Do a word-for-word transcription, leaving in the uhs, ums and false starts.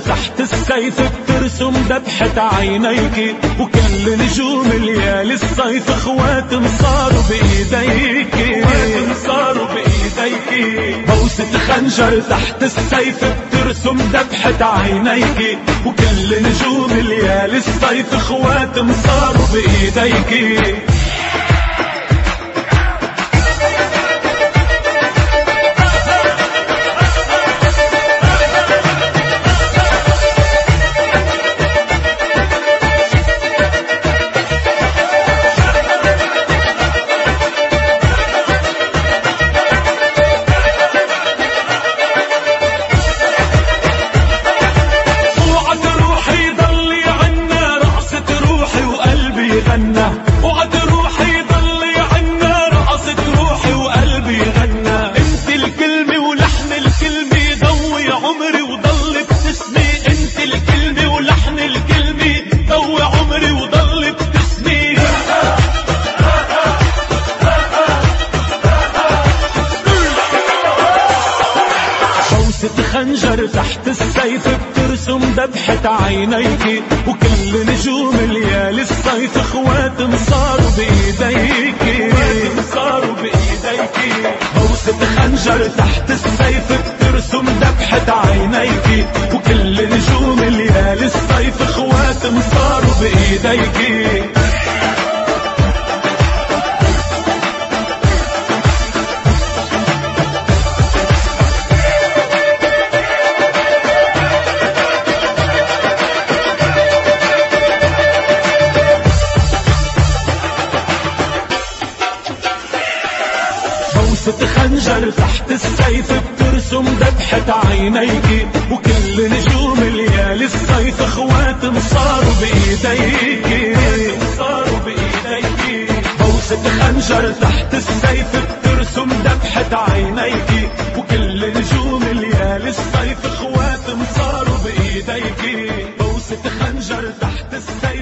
تحت السيف بترسم ذبحة عينيكي، وكل نجوم ليالي الصيف اخوات انصاروا بايديكي، اخوات انصاروا بايديكي. بوسة خنجر تحت السيف بترسم ذبحة عينيكي، وكل نجوم ليالي الصيف اخوات انصاروا بايديكي. وعد روحي ضلي عنا رقصت روحي وقلبي غنى، انت الكلمة ولحن الكلمة ضوي عمري وضل بتسمي، انت الكلمة ولحن الكلمة ضوي عمري وضل بتسمي. بوسة خنجر تحت السيف بترسم ذبحة عينيكي، وكل نجوم ليالي الصيف اخوات انصاروا بايديكي، اخوات انصاروا بايديكي. بوسة خنجر تحت السيف بترسم ذبحة عينيكي، وكل نجوم ليالي الصيف اخوات انصاروا بايديكي. بوسة خنجر تحت السيف بترسم ذبحة عينيكي، وكل نجوم ليالي الصيف اخوات انصاروا بايديكي، انصاروا بايديكي. بوسة خنجر تحت السيف بترسم ذبحة عينيكي، وكل نجوم ليالي الصيف اخوات انصاروا بايديكي. بوسة خنجر تحت السيف